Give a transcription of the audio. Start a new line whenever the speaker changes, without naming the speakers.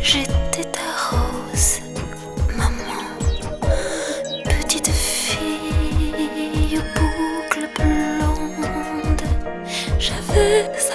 J'étais ta rose, maman, petite fille aux boucles blondes. J'avais